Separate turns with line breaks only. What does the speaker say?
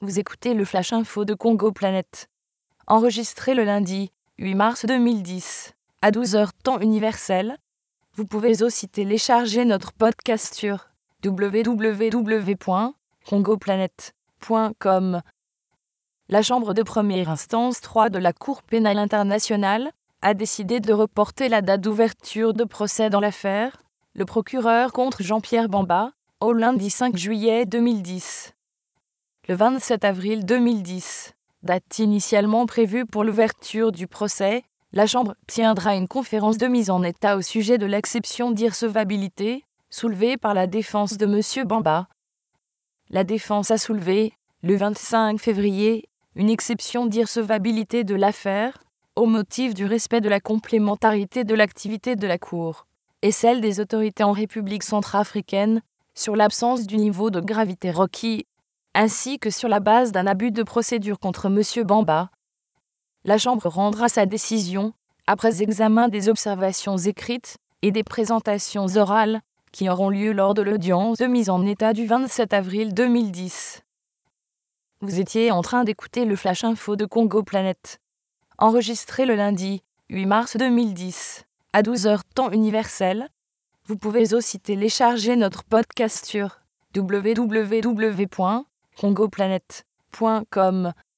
Vous écoutez le Flash Info de Congo Planet. Enregistré le lundi 8 mars 2010 à 12h temps universel. Vous pouvez aussi télécharger notre podcast sur www.congoplanet.com. La Chambre de première instance 3 de la Cour pénale internationale a décidé de reporter la date d'ouverture de procès dans l'affaire le procureur contre Jean-Pierre Bamba au lundi 5 juillet 2010. Le 27 avril 2010, date initialement prévue pour l'ouverture du procès, la Chambre tiendra une conférence de mise en état au sujet de l'exception d'irrecevabilité soulevée par la défense de M. Bamba. La défense a soulevé, le 25 février, une exception d'irrecevabilité de l'affaire, au motif du respect de la complémentarité de l'activité de la Cour et celle des autorités en République centrafricaine, sur l'absence du niveau de gravité requis, ainsi que sur la base d'un abus de procédure contre M. Bamba. La Chambre rendra sa décision après examen des observations écrites et des présentations orales qui auront lieu lors de l'audience de mise en état du 27 avril 2010. Vous étiez en train d'écouter le Flash Info de Congo Planet. Enregistré le lundi 8 mars 2010 à 12h temps universel. Vous pouvez aussi télécharger notre podcast sur www.congoplanet.com.